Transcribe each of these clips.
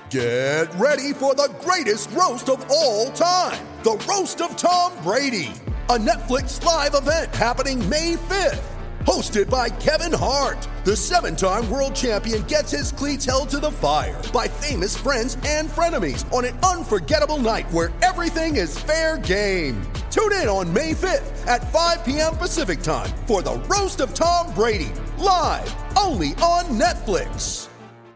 Get ready for the greatest roast of all time, the Roast of Tom Brady, a Netflix live event happening May 5th. Hosted by Kevin Hart, the 7-time world champion gets his cleats held to the fire by famous friends and frenemies on an unforgettable night where everything is fair game. Tune in on May 5th at 5 p.m. Pacific time for the Roast of Tom Brady, live only on Netflix.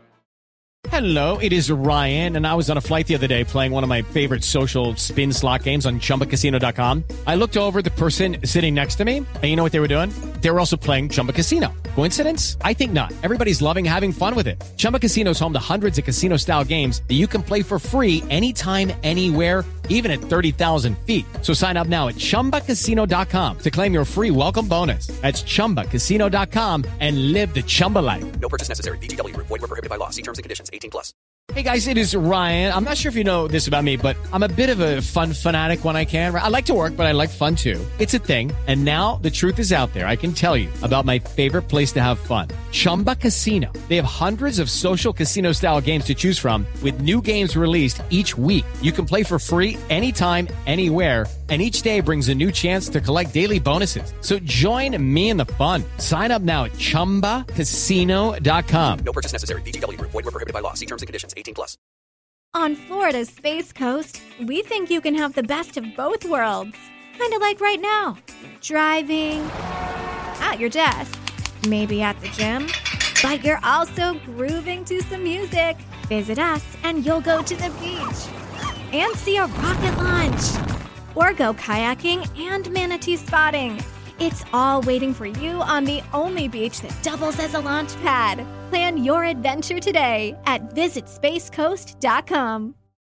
Hello, it is Ryan, and I was on a flight the other day playing one of my favorite social spin slot games on ChumbaCasino.com. I looked over at the person sitting next to me, and you know what they were doing? They were also playing Chumba Casino. Coincidence? I think not. Everybody's loving having fun with it. Chumba Casino is home to hundreds of casino-style games that you can play for free anytime, anywhere, even at 30,000 feet. So sign up now at ChumbaCasino.com to claim your free welcome bonus. That's ChumbaCasino.com and live the Chumba life. No purchase necessary. VGW. Void where prohibited by law. See terms and conditions. 18+. Hey guys, it is Ryan. I'm not sure if you know this about me, but I'm a bit of a fun fanatic when I can. I like to work, but I like fun too. It's a thing. And now the truth is out there. I can tell you about my favorite place to have fun. Chumba Casino. They have hundreds of social casino style games to choose from with new games released each week. You can play for free anytime, anywhere. And each day brings a new chance to collect daily bonuses. So join me in the fun. Sign up now at ChumbaCasino.com. No purchase necessary. VGW. Void where prohibited by law. See terms and conditions. 18+. On Florida's Space Coast, we think you can have the best of both worlds. Kind of like right now. Driving, at your desk, maybe at the gym, but you're also grooving to some music. Visit us and you'll go to the beach and see a rocket launch. Or go kayaking and manatee spotting. It's all waiting for you on the only beach that doubles as a launch pad. Plan your adventure today at visitspacecoast.com.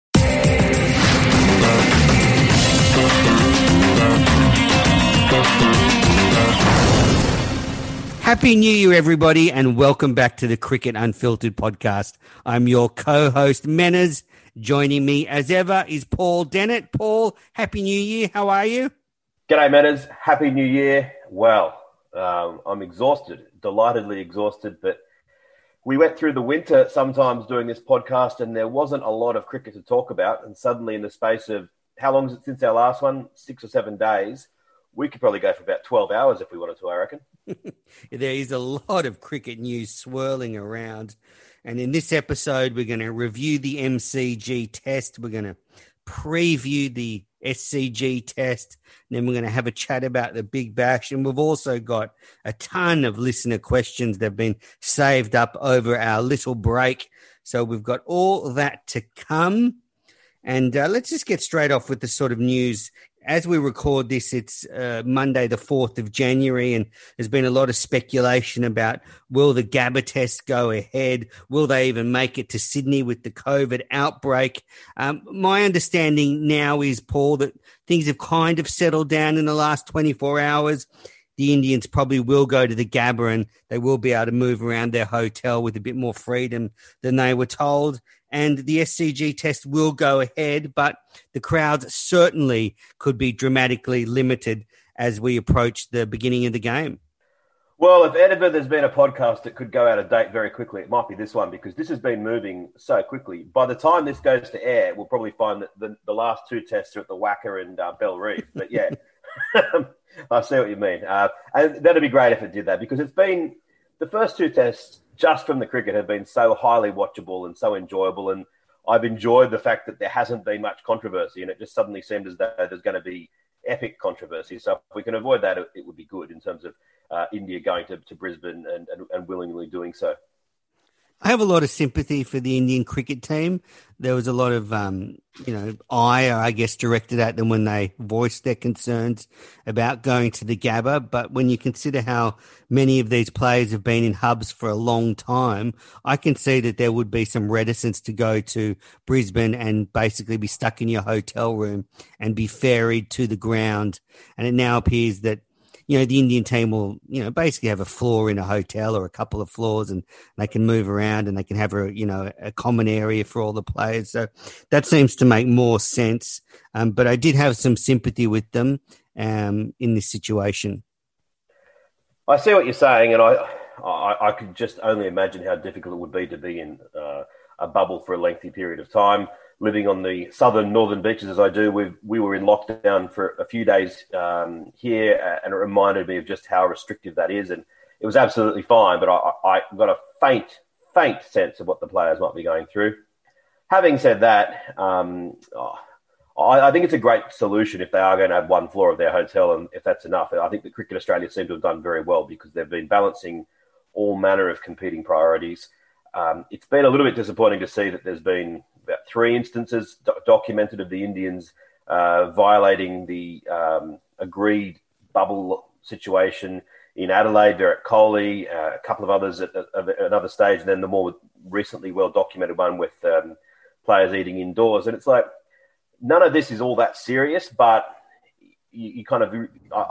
Happy New Year, everybody, and welcome back to the Cricket Unfiltered podcast. I'm your co-host, Menners. Joining me, as ever, is Paul Dennett. Paul, Happy New Year. How are you? G'day, Menners. Happy New Year. Well, I'm exhausted, delightedly exhausted, but we went through the winter sometimes doing this podcast and there wasn't a lot of cricket to talk about. And suddenly in the space of, how long is it since our last one? 6 or 7 days. We could probably go for about 12 hours if we wanted to, I reckon. There is a lot of cricket news swirling around. And in this episode, we're going to review the MCG test. We're going to preview the SCG test. And then we're going to have a chat about the Big Bash. And we've also got a ton of listener questions that have been saved up over our little break. So we've got all that to come. And let's just get straight off with the sort of news. As we record this, it's Monday, the 4th of January, and there's been a lot of speculation about will the Gabba test go ahead? Will they even make it to Sydney with the COVID outbreak? My understanding now is, Paul, that things have kind of settled down in the last 24 hours. The Indians probably will go to the Gabba and they will be able to move around their hotel with a bit more freedom than they were told. And the SCG test will go ahead, but the crowds certainly could be dramatically limited as we approach the beginning of the game. Well, if ever there's been a podcast that could go out of date very quickly, it might be this one because this has been moving so quickly. By the time this goes to air, we'll probably find that the last 2 tests are at the Wacker and Bell Reef. But yeah, I see what you mean. And that'd be great if it did that because it's been the first 2 tests just from the cricket have been so highly watchable and so enjoyable. And I've enjoyed the fact that there hasn't been much controversy and it just suddenly seemed as though there's going to be epic controversy. So if we can avoid that, it would be good in terms of India going to Brisbane and willingly doing so. I have a lot of sympathy for the Indian cricket team. There was a lot of, ire, I guess, directed at them when they voiced their concerns about going to the Gabba. But when you consider how many of these players have been in hubs for a long time, I can see that there would be some reticence to go to Brisbane and basically be stuck in your hotel room and be ferried to the ground. And it now appears that the Indian team will, basically have a floor in a hotel or a couple of floors and they can move around and they can have a common area for all the players. So that seems to make more sense. But I did have some sympathy with them in this situation. I see what you're saying, and I could just only imagine how difficult it would be to be in a bubble for a lengthy period of time. Living on the northern beaches as I do, we were in lockdown for a few days here, and it reminded me of just how restrictive that is. And it was absolutely fine, but I got a faint sense of what the players might be going through. Having said that, I think it's a great solution if they are going to have one floor of their hotel, and if that's enough. I think that Cricket Australia seem to have done very well because they've been balancing all manner of competing priorities. It's been a little bit disappointing to see that there's been about 3 instances documented of the Indians violating the agreed bubble situation in Adelaide, Virat Kohli, a couple of others at another stage, and then the more recently well-documented one with players eating indoors. And it's like, none of this is all that serious, but you kind of,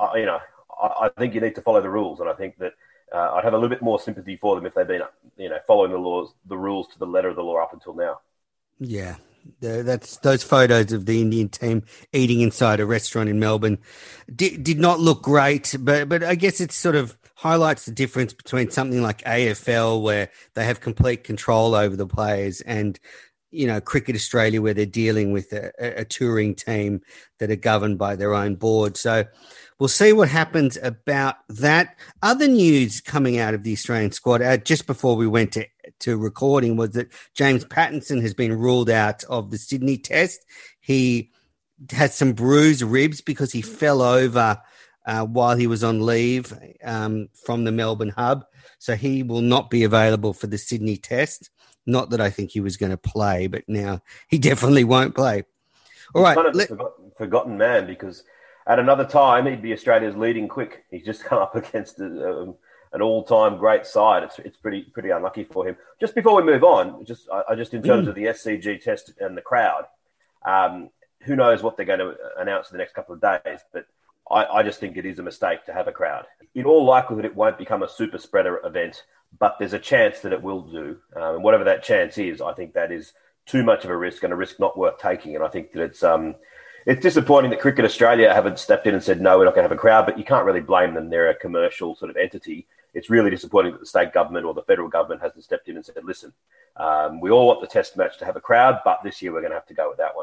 I think you need to follow the rules, and I think that I'd have a little bit more sympathy for them if they've been, following the rules to the letter of the law up until now. Yeah, that's those photos of the Indian team eating inside a restaurant in Melbourne did not look great, but I guess it sort of highlights the difference between something like AFL, where they have complete control over the players, and Cricket Australia, where they're dealing with a touring team that are governed by their own board. So we'll see what happens about that. Other news coming out of the Australian squad, just before we went to recording, was that James Pattinson has been ruled out of the Sydney Test. He has some bruised ribs because he fell over while he was on leave from the Melbourne hub. So he will not be available for the Sydney Test. Not that I think he was going to play, but now he definitely won't play. All right. He's kind of forgotten man, because at another time he'd be Australia's leading quick. He's just come up against an all-time great side. It's pretty unlucky for him. Just before we move on, just in terms of the SCG Test and the crowd, who knows what they're going to announce in the next couple of days, but I just think it is a mistake to have a crowd. In all likelihood, it won't become a super spreader event, but there's a chance that it will do. And whatever that chance is, I think that is too much of a risk, and a risk not worth taking. And I think that it's disappointing that Cricket Australia haven't stepped in and said, no, we're not going to have a crowd, but you can't really blame them. They're a commercial sort of entity. It's really disappointing that the state government or the federal government hasn't stepped in and said, listen, we all want the test match to have a crowd, but this year we're going to have to go with that one.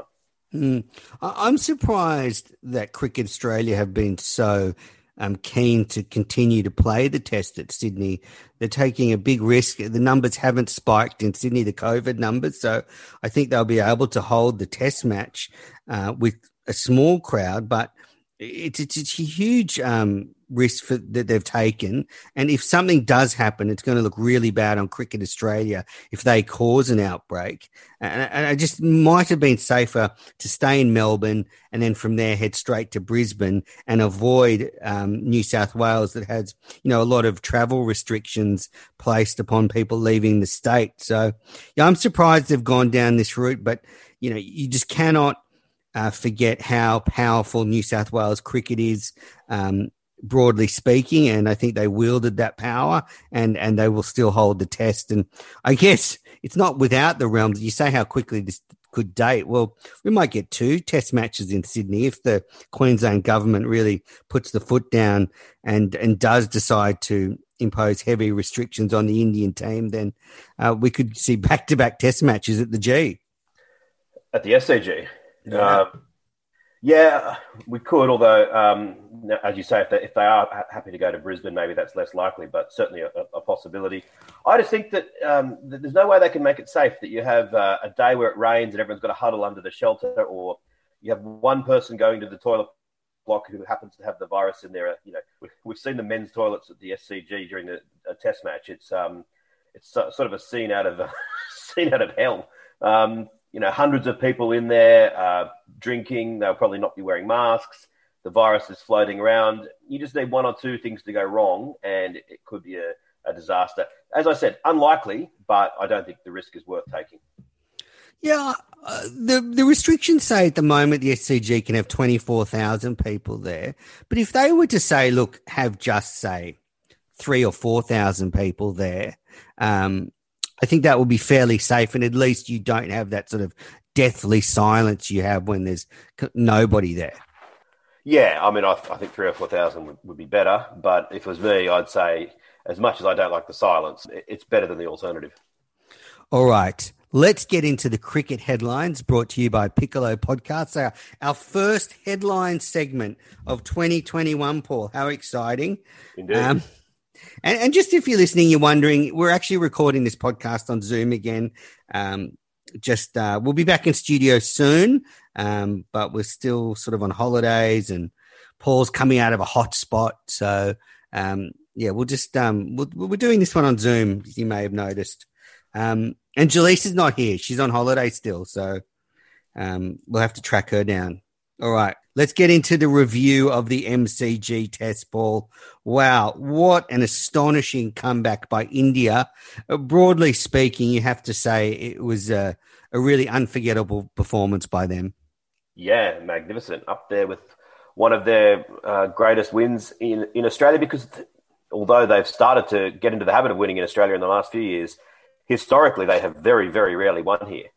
I'm surprised that Cricket Australia have been so keen to continue to play the test at Sydney. They're taking a big risk. The numbers haven't spiked in Sydney, the COVID numbers, so I think they'll be able to hold the test match with a small crowd, but it's a huge risk that they've taken. And if something does happen, it's going to look really bad on Cricket Australia if they cause an outbreak. And I just might have been safer to stay in Melbourne and then from there head straight to Brisbane and avoid New South Wales, that has, a lot of travel restrictions placed upon people leaving the state. So I'm surprised they've gone down this route, but you just cannot forget how powerful New South Wales cricket is, broadly speaking, and I think they wielded that power, and they will still hold the test. And I guess it's not without the realm. You say how quickly this could date. Well, we might get 2 test matches in Sydney if the Queensland government really puts the foot down and does decide to impose heavy restrictions on the Indian team. Then we could see back-to-back test matches at the G. At the SCG. Yeah, we could, although, as you say, if they are happy to go to Brisbane, maybe that's less likely, but certainly a possibility. I just think that there's no way they can make it safe, that you have a day where it rains and everyone's got to huddle under the shelter, or you have one person going to the toilet block who happens to have the virus in there. We've seen the men's toilets at the SCG during a test match. It's sort of a scene out of hell. Hundreds of people in there drinking. They'll probably not be wearing masks. The virus is floating around. You just need 1 or 2 things to go wrong, and it could be a disaster. As I said, unlikely, but I don't think the risk is worth taking. Yeah, the restrictions say at the moment the SCG can have 24,000 people there. But if they were to say, look, have just, say, 3,000 or 4,000 people there, I think that will be fairly safe, and at least you don't have that sort of deathly silence you have when there's nobody there. Yeah, I mean, I think 3,000 or 4,000 would be better, but if it was me, I'd say, as much as I don't like the silence, it's better than the alternative. All right, Let's get into the cricket headlines brought to you by Piccolo Podcasts. Our first headline segment of 2021, Paul. How exciting. Indeed. And just if you're listening, you're wondering, we're actually recording this podcast on Zoom again. We'll be back in studio soon, but we're still sort of on holidays and Paul's coming out of a hot spot. So, we're doing this one on Zoom, as you may have noticed. And Jaleesa is not here. She's on holiday still. So we'll have to track her down. All right. Let's get into the review of the MCG test, Paul. Wow. What an astonishing comeback by India. Broadly speaking, you have to say it was a really unforgettable performance by them. Yeah, magnificent. Up there with one of their greatest wins in Australia, because although they've started to get into the habit of winning in Australia in the last few years, historically, they have very, very rarely won here.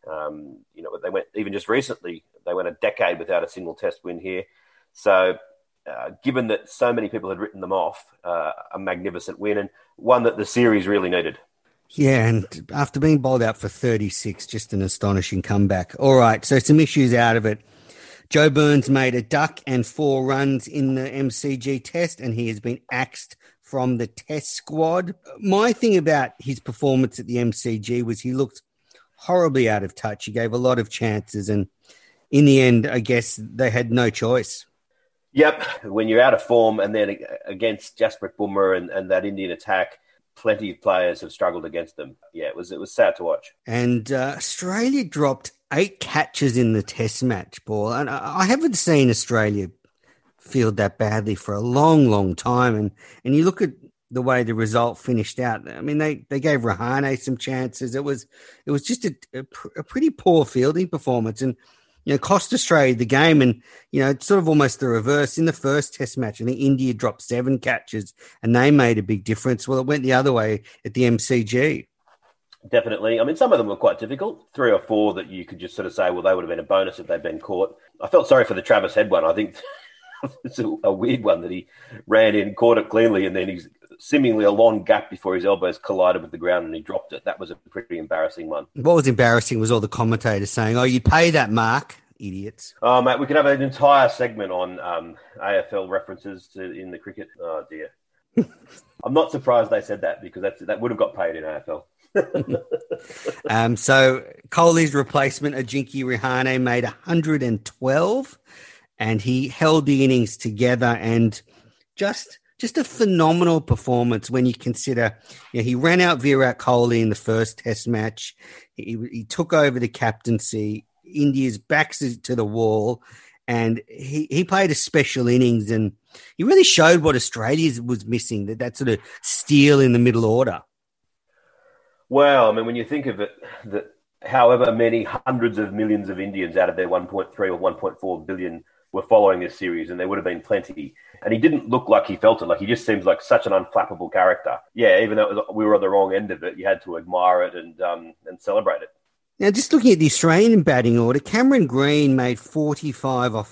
They went, even just recently, they went a decade without a single test win here. So given that so many people had written them off, a magnificent win and one that the series really needed. Yeah, and after being bowled out for 36, just an astonishing comeback. All right, so some issues out of it. Joe Burns made a duck and 4 runs in the MCG test, and he has been axed from the test squad. My thing about his performance at the MCG was he looked horribly out of touch. He gave a lot of chances, and in the end, I guess they had no choice. Yep, when you're out of form and then against Jasprit Bumrah and that Indian attack, plenty of players have struggled against them. Yeah, it was sad to watch. And Australia dropped 8 catches in the test match, Paul. And I haven't seen Australia field that badly for a long, long time. And you look at the way the result finished out. I mean, they gave Rahane some chances. It was just a pretty poor fielding performance and, cost Australia the game. And, it's sort of almost the reverse. In the first test match, I think India dropped 7 catches and they made a big difference. Well, it went the other way at the MCG. Definitely. I mean, some of them were quite difficult. 3 or 4 that you could just sort of say, well, they would have been a bonus if they'd been caught. I felt sorry for the Travis Head one. I think it's a weird one that he ran in, caught it cleanly, and then he's seemingly a long gap before his elbows collided with the ground and he dropped it. That was a pretty embarrassing one. What was embarrassing was all the commentators saying, oh, you pay that mark, idiots. Oh, mate, we could have an entire segment on AFL references in the cricket. Oh, dear. I'm not surprised they said that because that would have got paid in AFL. So Kohli's replacement, Ajinkya Rahane, made 112 and he held the innings together and just a phenomenal performance when you consider he ran out Virat Kohli in the first test match. He took over the captaincy. India's backs to the wall and he played a special innings and he really showed what Australia was missing, that sort of steel in the middle order. Well, I mean, when you think of it, that however many hundreds of millions of Indians out of their 1.3 or 1.4 billion were following this series, and there would have been plenty. And he didn't look like he felt it. Like he just seems like such an unflappable character. Yeah, even though we were on the wrong end of it, you had to admire it and celebrate it. Now, just looking at the Australian batting order, Cameron Green made 45 off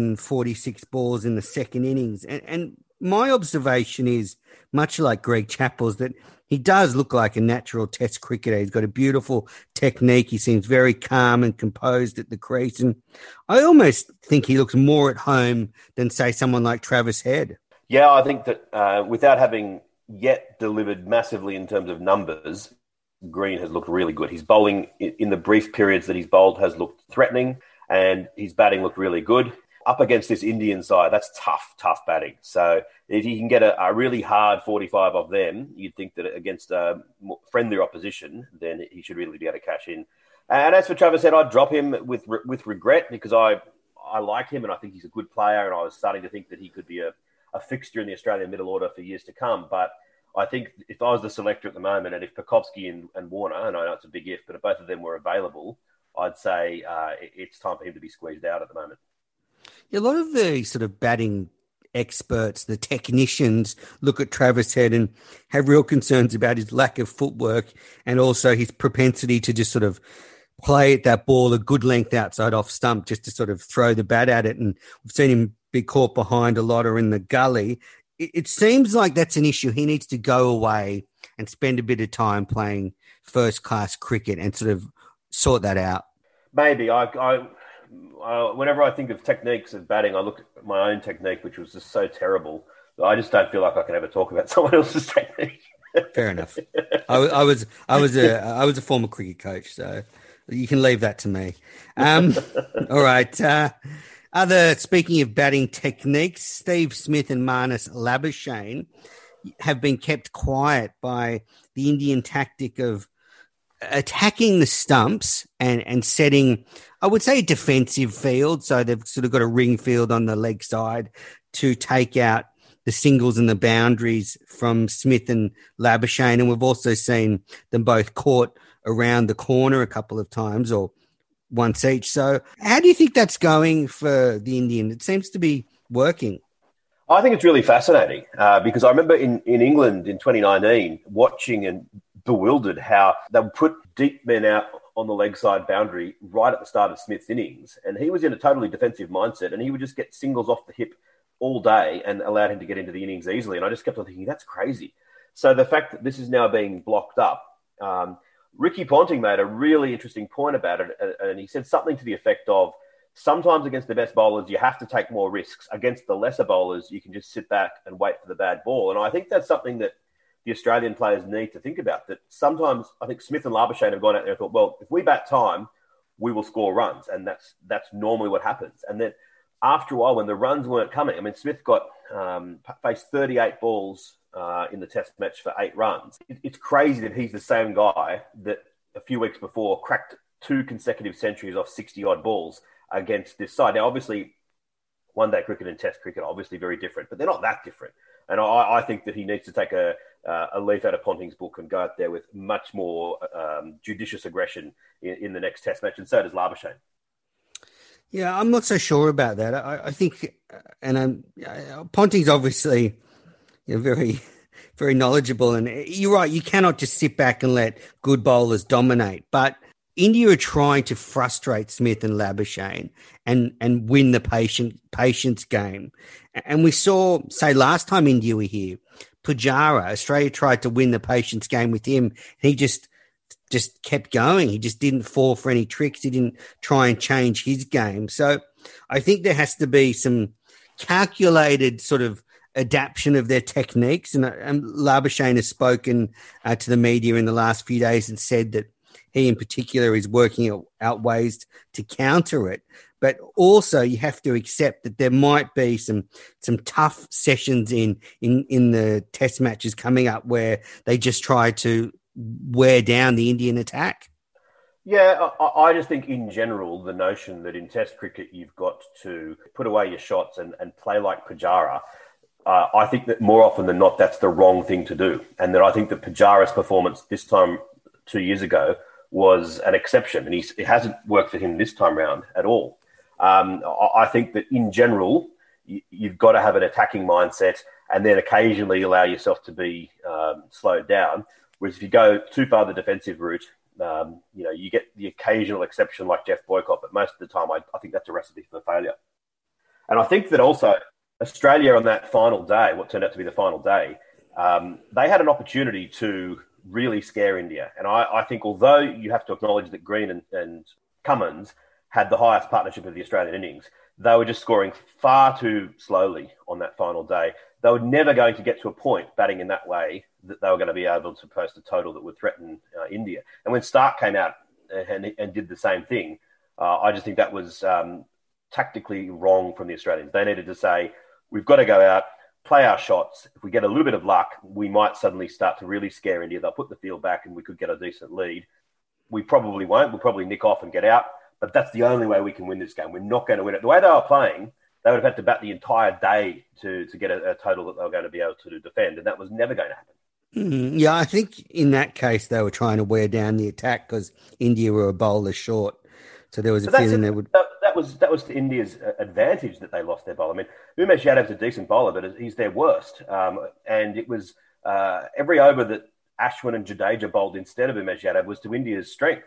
146 balls in the second innings. And my observation is, much like Greg Chappell's, that he does look like a natural test cricketer. He's got a beautiful technique. He seems very calm and composed at the crease. And I almost think he looks more at home than, say, someone like Travis Head. Yeah, I think that without having yet delivered massively in terms of numbers, Green has looked really good. His bowling in the brief periods that he's bowled has looked threatening and his batting looked really good. Up against this Indian side, that's tough batting. So if he can get a really hard 45 off them, you'd think that against a friendlier opposition, then he should really be able to cash in. And as for Travis Head, I'd drop him with regret because I like him and I think he's a good player and I was starting to think that he could be a fixture in the Australian middle order for years to come. But I think if I was the selector at the moment and if Pekovsky and Warner, and I know it's a big if, but if both of them were available, I'd say it's time for him to be squeezed out at the moment. A lot of the sort of batting experts, the technicians, look at Travis Head and have real concerns about his lack of footwork and also his propensity to just sort of play at that ball a good length outside off stump just to sort of throw the bat at it. And we've seen him be caught behind a lot or in the gully. It seems like that's an issue. He needs to go away and spend a bit of time playing first-class cricket and sort of sort that out? Maybe. Whenever I think of techniques of batting, I look at my own technique, which was just so terrible. I just don't feel like I can ever talk about someone else's technique. Fair enough. I was a former cricket coach, so you can leave that to me. All right. Speaking of batting techniques, Steve Smith and Marnus Labuschagne have been kept quiet by the Indian tactic of attacking the stumps and setting, I would say, a defensive field. So they've sort of got a ring field on the leg side to take out the singles and the boundaries from Smith and Labuschagne. And we've also seen them both caught around the corner a couple of times, or once each. So how do you think that's going for the Indian? It seems to be working. I think it's really fascinating because I remember in England in 2019 watching and bewildered how they would put deep men out on the leg side boundary right at the start of Smith's innings. And he was in a totally defensive mindset and he would just get singles off the hip all day and allowed him to get into the innings easily. And I just kept on thinking, that's crazy. So the fact that this is now being blocked up, Ricky Ponting made a really interesting point about it. And he said something to the effect of, sometimes against the best bowlers, you have to take more risks. Against the lesser bowlers, you can just sit back and wait for the bad ball. And I think that's something that the Australian players need to think about, that sometimes I think Smith and Labuschagne have gone out there and thought, well, if we bat time, we will score runs. And that's normally what happens. And then after a while, when the runs weren't coming, I mean, Smith faced 38 balls in the test match for 8 runs. It's crazy that he's the same guy that a few weeks before cracked 2 consecutive centuries off 60-odd balls against this side. Now, obviously, one-day cricket and test cricket are obviously very different, but they're not that different. And I think that he needs to take a leaf out of Ponting's book and go out there with much more judicious aggression in the next test match, and so does Labuschagne. Yeah, I'm not so sure about that. I think, Ponting's obviously very, very knowledgeable, and you're right, you cannot just sit back and let good bowlers dominate. But India are trying to frustrate Smith and Labuschagne and win the patience game. And we saw, say, last time India were here, Pujara, Australia tried to win the patience game with him. He just kept going. He just didn't fall for any tricks. He didn't try and change his game. So I think there has to be some calculated sort of adaptation of their techniques. And Labuschagne has spoken to the media in the last few days and said that he in particular is working out ways to counter it. But also you have to accept that there might be some tough sessions in the test matches coming up where they just try to wear down the Indian attack. Yeah, I just think in general, the notion that in test cricket you've got to put away your shots and play like Pujara, I think that more often than not, that's the wrong thing to do. And that I think that Pujara's performance this time 2 years ago was an exception, and it hasn't worked for him this time round at all. I think that in general, you've got to have an attacking mindset and then occasionally allow yourself to be slowed down. Whereas if you go too far the defensive route, you get the occasional exception like Jeff Boycott, but most of the time I think that's a recipe for failure. And I think that also Australia on that final day, what turned out to be the final day, they had an opportunity to really scare India. And I think although you have to acknowledge that Green and Cummins had the highest partnership of the Australian innings, they were just scoring far too slowly on that final day. They were never going to get to a point batting in that way that they were going to be able to post a total that would threaten India. And when Stark came out and did the same thing, I just think that was tactically wrong from the Australians. They needed to say, we've got to go out, play our shots. If we get a little bit of luck, we might suddenly start to really scare India. They'll put the field back and we could get a decent lead. We probably won't. We'll probably nick off and get out. But that's the only way we can win this game. We're not going to win it. The way they were playing, they would have had to bat the entire day to get a total that they were going to be able to defend, and that was never going to happen. Yeah, I think in that case they were trying to wear down the attack because India were a bowler short. So there was a feeling they would... That was to India's advantage that they lost their bowler. I mean, Umesh Yadav's a decent bowler, but he's their worst. And it was every over that Ashwin and Jadeja bowled instead of Umesh Yadav was to India's strength.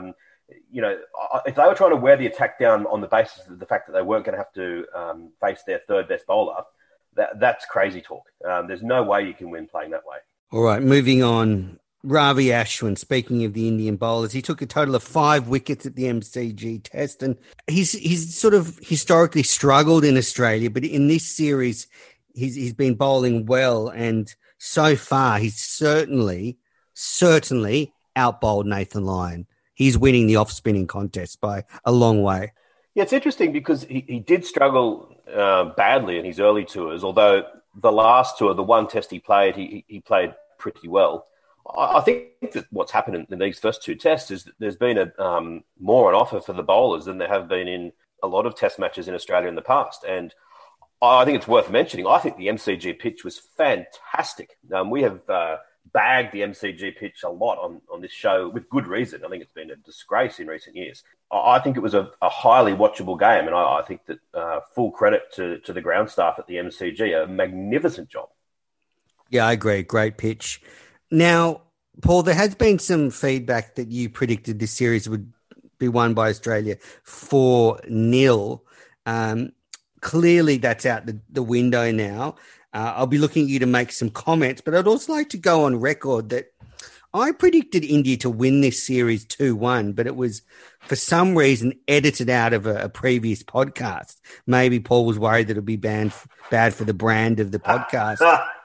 If they were trying to wear the attack down on the basis of the fact that they weren't going to have to face their third best bowler, that's crazy talk. There's no way you can win playing that way. All right, moving on Ravi Ashwin, speaking of the Indian bowlers, he took a total of 5 wickets at the MCG test, and he's sort of historically struggled in Australia, but in this series, he's been bowling well, and so far he's certainly outbowled Nathan Lyon. He's winning the off-spinning contest by a long way. Yeah, it's interesting because he did struggle badly in his early tours, although the last tour, the one test he played, he played pretty well. I think that what's happened in these first 2 tests is that there's been more on offer for the bowlers than there have been in a lot of test matches in Australia in the past. And I think it's worth mentioning, I think the MCG pitch was fantastic. We have bagged the MCG pitch a lot on this show with good reason. I think it's been a disgrace in recent years. I think it was a highly watchable game, and I think that full credit to the ground staff at the MCG, a magnificent job. Yeah, I agree. Great pitch. Now, Paul, there has been some feedback that you predicted this series would be won by Australia 4-0. Clearly, that's out the window now. I'll be looking at you to make some comments, but I'd also like to go on record that I predicted India to win this series 2-1, but it was, for some reason, edited out of a previous podcast. Maybe Paul was worried that it would be bad for the brand of the podcast.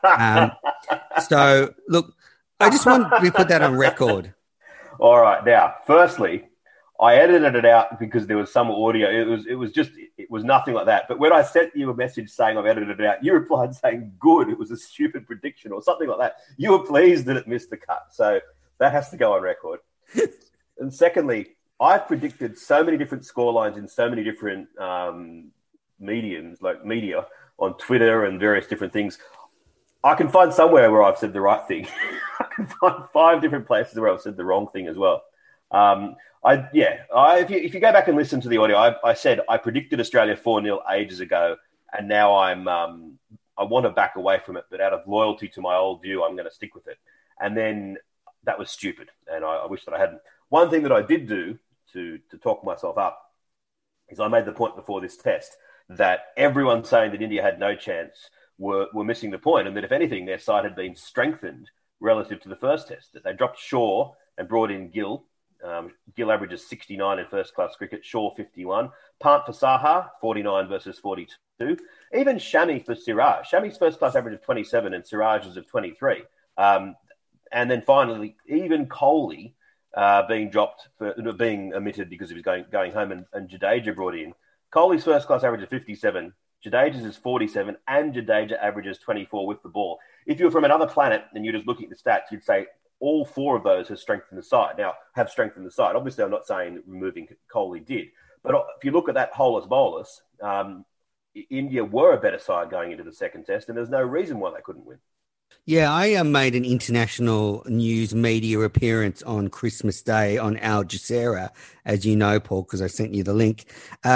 So, look, I just want to put that on record. All right. Now, firstly, I edited it out because there was some audio. It was nothing like that. But when I sent you a message saying I've edited it out, you replied saying, good, it was a stupid prediction or something like that. You were pleased that it missed the cut. So that has to go on record. And secondly, I've predicted so many different scorelines in so many different mediums, like media, on Twitter and various different things. I can find somewhere where I've said the right thing. I can find 5 different places where I've said the wrong thing as well. If you go back and listen to the audio, I said I predicted Australia 4-0 ages ago, and now I want to back away from it, but out of loyalty to my old view, I'm going to stick with it. And then that was stupid, and I wish that I hadn't. One thing that I did do to talk myself up is I made the point before this test that everyone saying that India had no chance were missing the point, and that if anything, their side had been strengthened relative to the first test, that they dropped Shaw and brought in Gill. Gill averages 69 in first-class cricket, Shaw 51. Pant for Saha, 49 versus 42. Even Shami for Siraj. Shami's first-class average of 27 and Siraj's of 23. And then finally, even Kohli being omitted because he was going home, and Jadeja brought in. Kohli's first-class average of 57. Jadeja's is 47, and Jadeja averages 24 with the ball. If you were from another planet and you're just looking at the stats, you'd say all 4 of those have strengthened the side. Obviously, I'm not saying removing Kohli did. But if you look at that whole as bowlers, India were a better side going into the second test, and there's no reason why they couldn't win. Yeah, I made an international news media appearance on Christmas Day on Al Jazeera, as you know, Paul, because I sent you the link.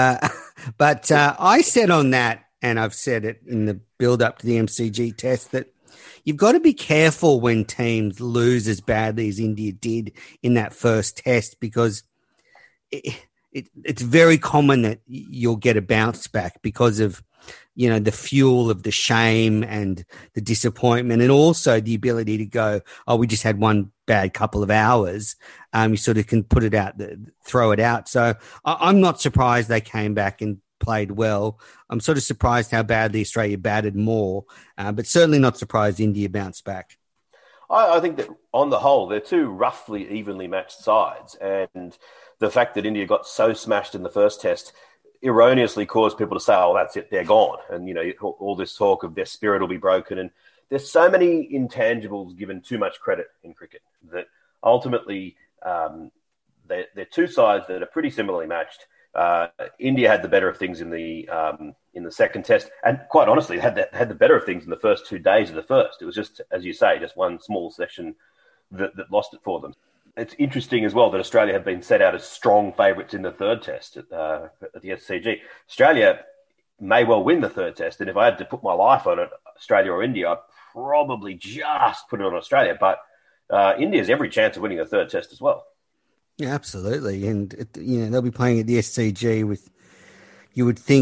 But I said on that, and I've said it in the build-up to the MCG test, that you've got to be careful when teams lose as badly as India did in that first test, because it's very common that you'll get a bounce back because of, the fuel of the shame and the disappointment, and also the ability to go, we just had one bad couple of hours. You sort of can put it out, throw it out. So I'm not surprised they came back and played well. I'm sort of surprised how badly Australia batted more, but certainly not surprised India bounced back. I think that on the whole, they're 2 roughly evenly matched sides, and the fact that India got so smashed in the first test erroneously caused people to say, that's it, they're gone. And, all this talk of their spirit will be broken. And there's so many intangibles given too much credit in cricket that ultimately they're 2 sides that are pretty similarly matched. India had the better of things in the second test, and quite honestly, had the better of things in the first 2 days of the first. It was just, as you say, just one small session that lost it for them. It's interesting as well that Australia have been set out as strong favourites in the third test at the SCG. Australia may well win the third test, and if I had to put my life on it, Australia or India, I'd probably just put it on Australia. But India's every chance of winning the third test as well. Yeah, absolutely. And, they'll be playing at the SCG with, you would think,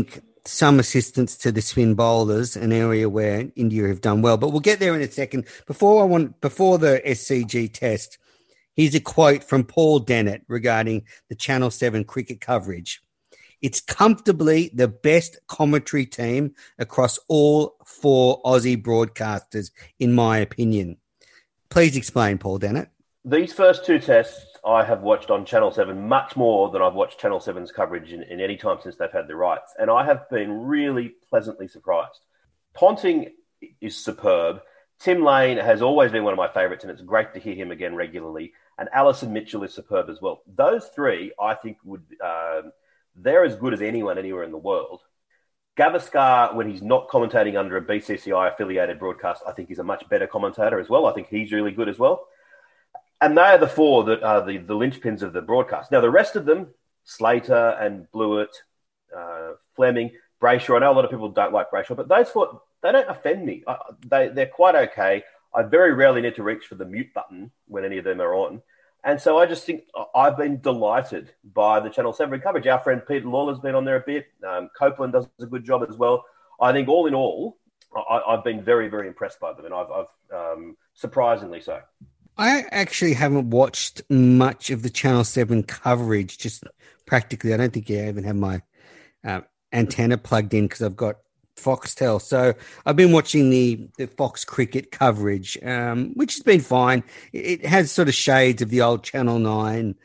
some assistance to the spin bowlers, an area where India have done well. But we'll get there in a second. Before the SCG test, here's a quote from Paul Dennett regarding the Channel 7 cricket coverage. It's comfortably the best commentary team across all 4 Aussie broadcasters, in my opinion. Please explain, Paul Dennett. These first 2 tests I have watched on Channel 7 much more than I've watched Channel 7's coverage in any time since they've had the rights. And I have been really pleasantly surprised. Ponting is superb. Tim Lane has always been one of my favourites, and it's great to hear him again regularly. And Alison Mitchell is superb as well. Those 3, I think, they're as good as anyone anywhere in the world. Gavaskar, when he's not commentating under a BCCI-affiliated broadcast, I think he's a much better commentator as well. I think he's really good as well. And they are the 4 that are the linchpins of the broadcast. Now, the rest of them, Slater and Blewett, Fleming, Brayshaw, I know a lot of people don't like Brayshaw, but those 4, they don't offend me. They're quite okay. I very rarely need to reach for the mute button when any of them are on. And so I just think I've been delighted by the Channel 7 coverage. Our friend Peter Lawler's been on there a bit. Copeland does a good job as well. I think all in all, I've been very, very impressed by them, and I've surprisingly so. I actually haven't watched much of the Channel 7 coverage, just practically. I don't think I even have my antenna plugged in because I've got Foxtel. So I've been watching the Fox cricket coverage, which has been fine. It has sort of shades of the old Channel 9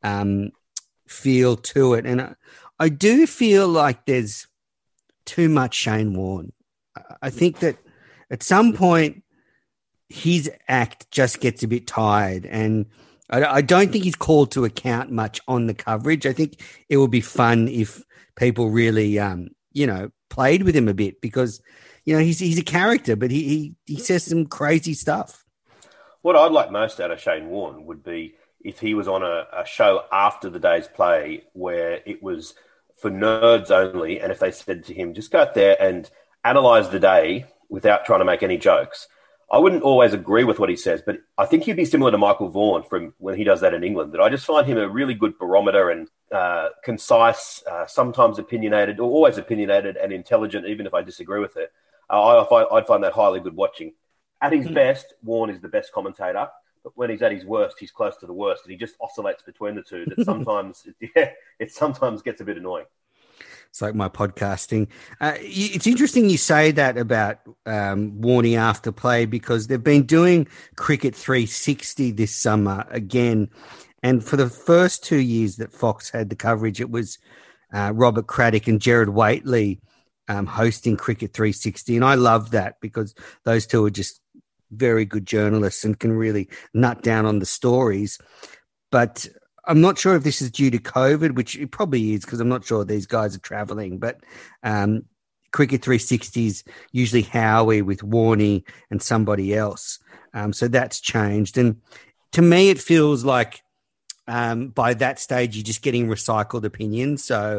feel to it. And I do feel like there's too much Shane Warne. I think that at some point his act just gets a bit tired, and I don't think he's called to account much on the coverage. I think it would be fun if people really, played with him a bit, because, he's a character, but he says some crazy stuff. What I'd like most out of Shane Warne would be if he was on a show after the day's play where it was for nerds only, and if they said to him, just go out there and analyse the day without trying to make any jokes. I wouldn't always agree with what he says, but I think he'd be similar to Michael Vaughan from when he does that in England, that I just find him a really good barometer and concise, sometimes opinionated, or always opinionated and intelligent, even if I disagree with it. I'd find that highly good watching. At his best, Vaughan is the best commentator, but when he's at his worst, he's close to the worst, and he just oscillates between the two. That sometimes, it sometimes gets a bit annoying. It's like my podcasting. It's interesting you say that about warning after play, because they've been doing Cricket 360 this summer again. And for the first 2 years that Fox had the coverage, it was Robert Craddock and Gerard Whateley hosting Cricket 360. And I love that because those two are just very good journalists and can really nut down on the stories. But I'm not sure if this is due to COVID, which it probably is, because I'm not sure these guys are traveling, but Cricket 360 is usually Howie with Warney and somebody else. So that's changed. And to me, it feels like by that stage, you're just getting recycled opinions. So,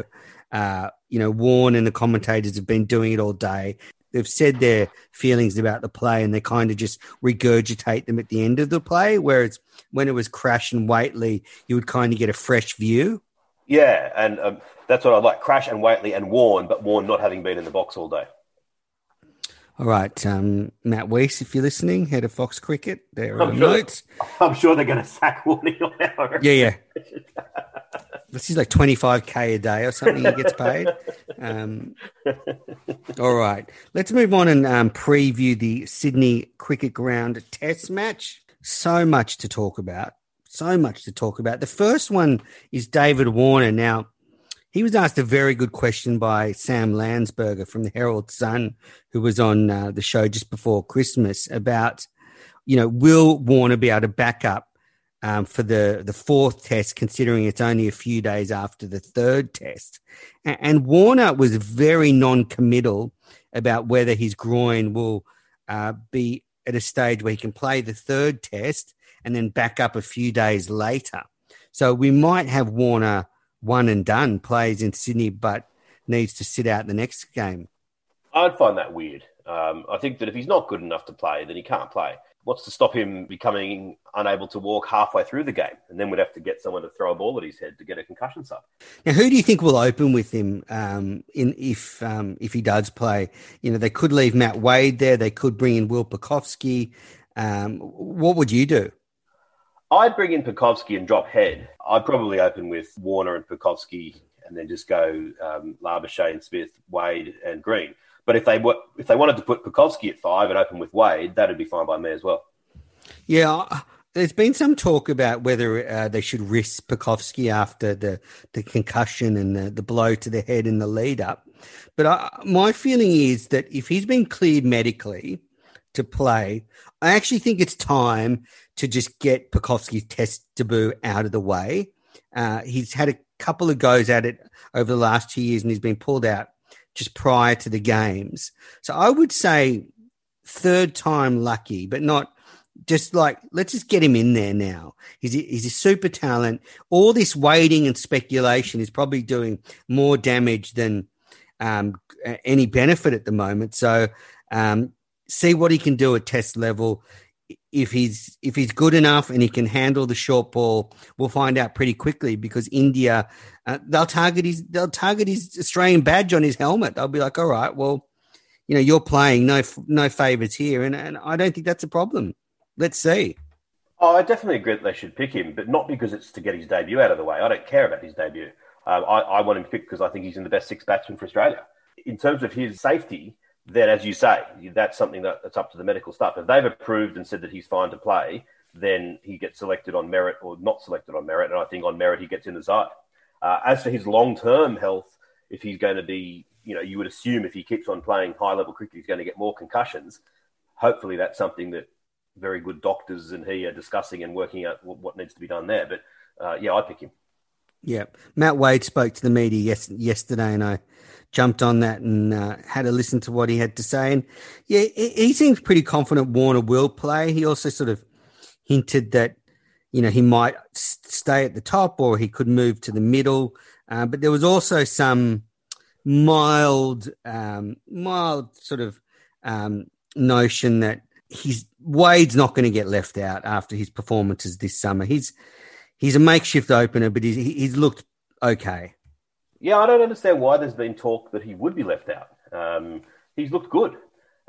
Warne and the commentators have been doing it all day. They've said their feelings about the play, and they kind of just regurgitate them at the end of the play, whereas when it was Crash and Whateley, you would kind of get a fresh view. Yeah, and that's what I like, Crash and Whateley and Warne, but Warne not having been in the box all day. All right, Matt Weiss, if you're listening, head of Fox Cricket, there are notes. I'm sure they're going to sack Warne on our... Yeah. This is like $25K a day or something he gets paid. All right. Let's move on and preview the Sydney Cricket Ground Test match. So much to talk about. The first one is David Warner. Now, he was asked a very good question by Sam Landsberger from the Herald Sun, who was on the show just before Christmas, about, will Warner be able to back up for the fourth test, considering it's only a few days after the third test. And Warner was very non-committal about whether his groin will be at a stage where he can play the third test and then back up a few days later. So we might have Warner one and done, plays in Sydney, but needs to sit out the next game. I'd find that weird. I think that if he's not good enough to play, then he can't play. what's to stop him becoming unable to walk halfway through the game? And then we'd have to get someone to throw a ball at his head to get a concussion sub. Now, who do you think will open with him if he does play? You know, they could leave Matt Wade there. They could bring in Will Pucovski. What would you do? I'd bring in Pucovski and drop Head. I'd probably open with Warner and Pucovski and then just go Labuschagne, Smith, Wade and Green. But if they wanted to put Pucovski at 5 and open with Wade, that'd be fine by me as well. Yeah, there's been some talk about whether they should risk Pucovski after the concussion and the blow to the head in the lead up. But my feeling is that if he's been cleared medically to play, I actually think it's time to just get Pucovski's test debut out of the way. He's had a couple of goes at it over the last 2 years and he's been pulled out just prior to the games. So I would say third time lucky, but not just like, let's just get him in there now. He's a super talent. All this waiting and speculation is probably doing more damage than any benefit at the moment. So see what he can do at test level. If he's good enough and he can handle the short ball, we'll find out pretty quickly because India, they'll target his Australian badge on his helmet. They'll be like, all right, well, you know, you're playing, no favours here, and I don't think that's a problem. Let's see. Oh, I definitely agree that they should pick him, but not because it's to get his debut out of the way. I don't care about his debut. I want him to pick because I think he's in the best 6 batsmen for Australia. In terms of his safety, then, as you say, that's something that's up to the medical staff. If they've approved and said that he's fine to play, then he gets selected on merit or not selected on merit, and I think on merit he gets in the side. As for his long-term health, if he's going to be, you know, you would assume if he keeps on playing high-level cricket, he's going to get more concussions. Hopefully that's something that very good doctors and he are discussing and working out what needs to be done there. But, yeah, I'd pick him. Yeah. Matt Wade spoke to the media yesterday and I jumped on that and had a listen to what he had to say. And yeah, he seems pretty confident Warner will play. He also sort of hinted that, you know, he might stay at the top or he could move to the middle. But there was also some mild sort of notion that Wade's not going to get left out after his performances this summer. He's a makeshift opener, but he's looked okay. Yeah, I don't understand why there's been talk that he would be left out. He's looked good.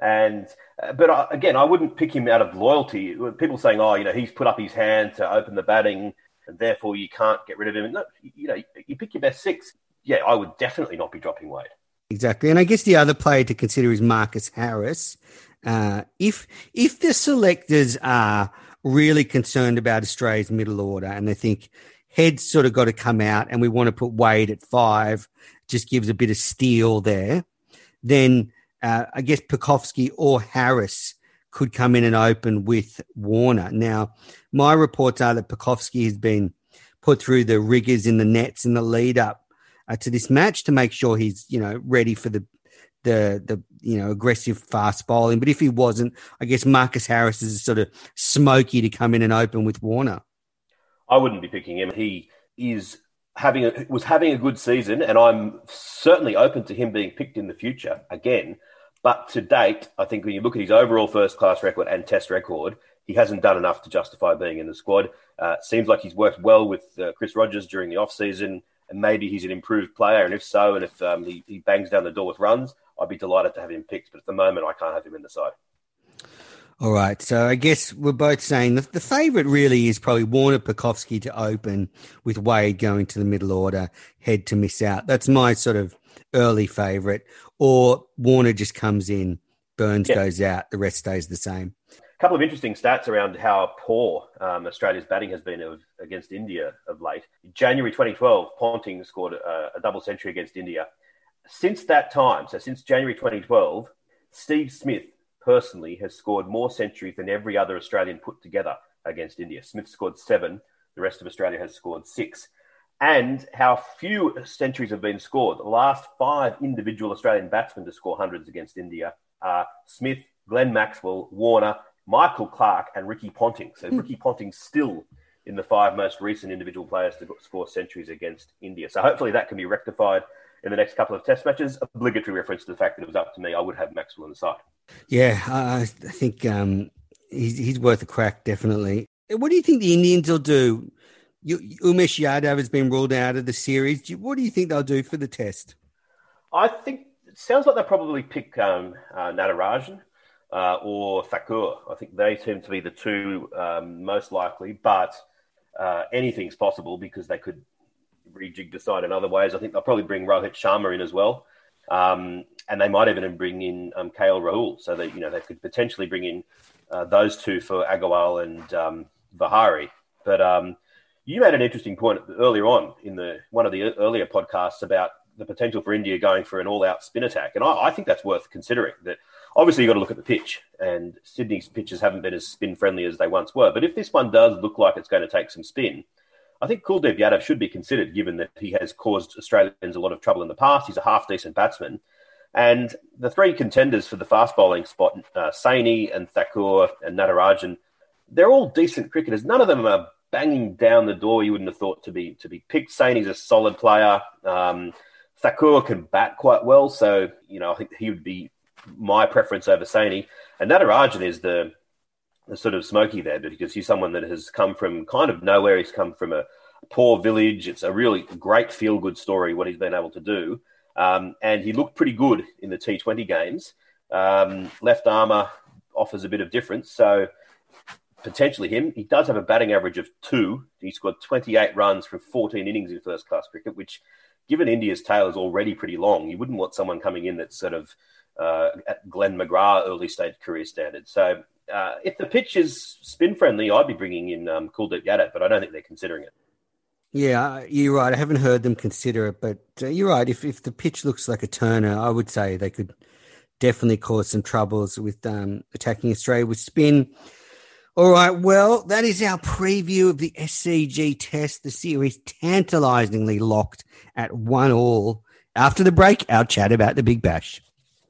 But again, I wouldn't pick him out of loyalty. People saying, oh, you know, he's put up his hand to open the batting and therefore you can't get rid of him. No, you know, you pick your best 6. Yeah, I would definitely not be dropping Wade. Exactly. And I guess the other player to consider is Marcus Harris. If the selectors are really concerned about Australia's middle order and they think Head's sort of got to come out and we want to put Wade at 5, just gives a bit of steel there, then I guess Pucovski or Harris could come in and open with Warner. Now, my reports are that Pucovski has been put through the riggers in the nets in the lead up to this match to make sure he's, you know, ready for the you know, aggressive fast bowling. But if he wasn't, I guess Marcus Harris is sort of smoky to come in and open with Warner. I wouldn't be picking him. He was having a good season, and I'm certainly open to him being picked in the future again. But to date, I think when you look at his overall first-class record and test record, he hasn't done enough to justify being in the squad. Seems like he's worked well with Chris Rogers during the off-season, and maybe he's an improved player. And if so, and if he bangs down the door with runs, I'd be delighted to have him picked. But at the moment, I can't have him in the side. All right, so I guess we're both saying the favourite really is probably Warner Pucovski to open with Wade going to the middle order, Head to miss out. That's my sort of early favourite. Or Warner just comes in, Burns goes out, the rest stays the same. A couple of interesting stats around how poor Australia's batting has been against India of late. In January 2012, Ponting scored a double century against India. Since that time, so since January 2012, Steve Smith personally has scored more centuries than every other Australian put together against India. Smith scored 7. The rest of Australia has scored 6. And how few centuries have been scored. The last 5 individual Australian batsmen to score hundreds against India are Smith, Glenn Maxwell, Warner, Michael Clarke and Ricky Ponting. So Ricky Ponting's still in the 5 most recent individual players to score centuries against India. So hopefully that can be rectified in the next couple of test matches. Obligatory reference to the fact that it was up to me. I would have Maxwell on the side. Yeah, I think he's worth a crack, definitely. What do you think the Indians will do? Umesh Yadav has been ruled out of the series. What do you think they'll do for the test? I think it sounds like they'll probably pick Natarajan or Thakur. I think they seem to be the two most likely, but anything's possible because they could rejig the side in other ways. I think they'll probably bring Rohit Sharma in as well. And they might even bring in KL Rahul so that, they could potentially bring in those two for Agarwal and Vihari. But you made an interesting point earlier on in one of the earlier podcasts about the potential for India going for an all-out spin attack. And I think that's worth considering. That obviously you've got to look at the pitch, and Sydney's pitches haven't been as spin-friendly as they once were. But if this one does look like it's going to take some spin, I think Kuldeep Yadav should be considered, given that he has caused Australians a lot of trouble in the past. He's a half-decent batsman. And the three contenders for the fast bowling spot, Saini and Thakur and Natarajan, they're all decent cricketers. None of them are banging down the door you wouldn't have thought to be picked. Saini's a solid player. Thakur can bat quite well, so I think he would be my preference over Saini. And Natarajan is the sort of smoky there because he's someone that has come from kind of nowhere. He's come from a poor village. It's a really great feel-good story what he's been able to do. And he looked pretty good in the T20 games. Left armour offers a bit of difference, so potentially him. He does have a batting average of 2. He scored 28 runs from 14 innings in first-class cricket, which, given India's tail is already pretty long, you wouldn't want someone coming in that's sort of at Glenn McGrath early-stage career standards. So if the pitch is spin-friendly, I'd be bringing in Kuldeep Yadav, but I don't think they're considering it. Yeah, you're right. I haven't heard them consider it, but you're right. If the pitch looks like a Turner, I would say they could definitely cause some troubles with attacking Australia with spin. All right, well, that is our preview of the SCG test. The series tantalisingly locked at 1-1. After the break, our chat about the Big Bash.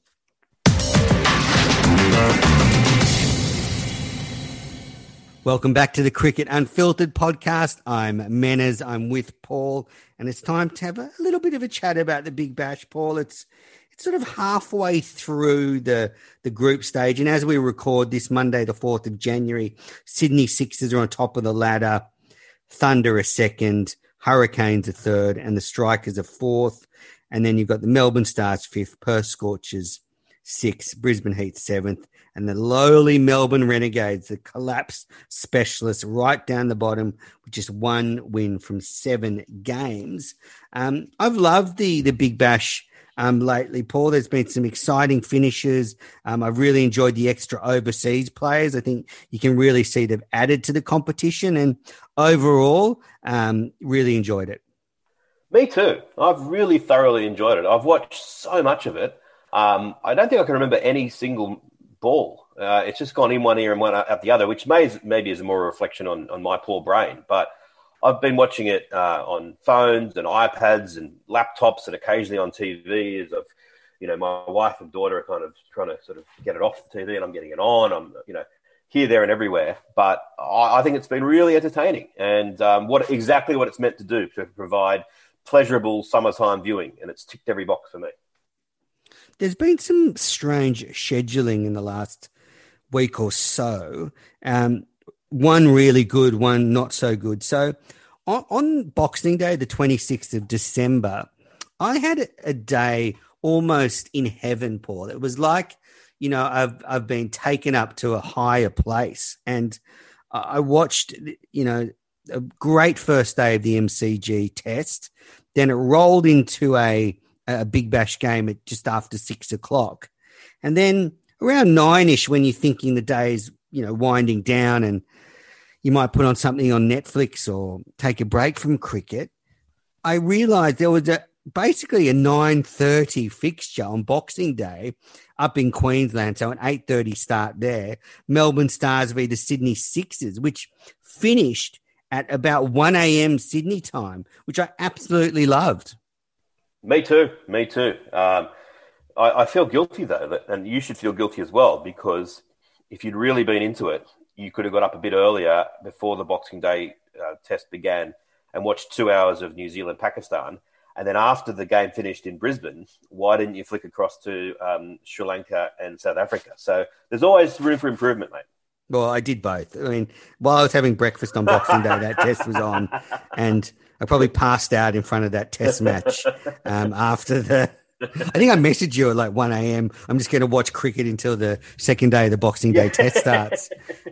Welcome back to the Cricket Unfiltered podcast. I'm Menners. I'm with Paul, and it's time to have a little bit of a chat about the Big Bash, Paul. It's sort of halfway through the group stage, and as we record this Monday, the 4th of January, Sydney Sixers are on top of the ladder, Thunder are second, Hurricanes are third, and the Strikers are fourth. And then you've got the Melbourne Stars fifth, Perth Scorchers sixth, Brisbane Heat seventh, and the lowly Melbourne Renegades, the collapse specialists, right down the bottom with just one win from 7 games. I've loved the Big Bash lately, Paul. There's been some exciting finishes. I've really enjoyed the extra overseas players. I think you can really see they've added to the competition, and overall, really enjoyed it. Me too. I've really thoroughly enjoyed it. I've watched so much of it. I don't think I can remember any single ball. It's just gone in one ear and one out the other, which maybe is more a reflection on my poor brain. But I've been watching it on phones and iPads and laptops and occasionally on TV. As my wife and daughter are kind of trying to sort of get it off the TV, and I'm getting it on. I'm here, there, and everywhere. But I think it's been really entertaining, and exactly what it's meant to do, to provide pleasurable summertime viewing, and it's ticked every box for me. There's been some strange scheduling in the last week or so. One really good, one not so good. So on Boxing Day, the 26th of December, I had a day almost in heaven, Paul. It was like, I've been taken up to a higher place. And I watched, a great first day of the MCG test. Then it rolled into a Big Bash game at just after 6 o'clock. And then around 9-ish, when you're thinking the day's, winding down and you might put on something on Netflix or take a break from cricket, I realized there was basically a 9:30 fixture on Boxing Day up in Queensland. So an 8:30 start there. Melbourne Stars v the Sydney Sixers, which finished at about 1 a.m. Sydney time, which I absolutely loved. Me too. I feel guilty, though, and you should feel guilty as well, because if you'd really been into it, you could have got up a bit earlier before the Boxing Day test began and watched 2 hours of New Zealand-Pakistan. And then after the game finished in Brisbane, why didn't you flick across to Sri Lanka and South Africa? So there's always room for improvement, mate. Well, I did both. I mean, while I was having breakfast on Boxing Day, that test was on, and I probably passed out in front of that test match after the. I think I messaged you at like 1 a.m. I'm just going to watch cricket until the second day of the Boxing Day test starts.